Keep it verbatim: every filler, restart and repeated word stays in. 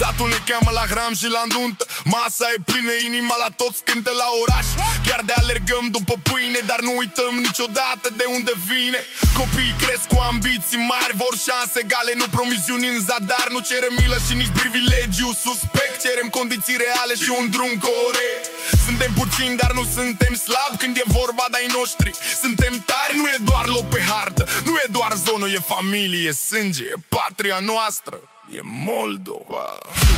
Satul ne cheamă la hram și la nuntă. Masa e plină, inima la toți cântă la oraș. Chiar de alergăm după pâine, dar nu uităm niciodată de unde vine. Copiii cresc cu ambiții mari, vor șanse egale, nu promisiuni în zadar. Nu cerem milă și nici privilegiu suspect, cerem condiții reale și un drum corect. Suntem puțini, dar nu suntem slabi când e vorba de-ai noștri. Suntem tari, nu e doar loc pe hartă, nu e doar zonă, e familie, e sânge, e patria noastră, e Moldova.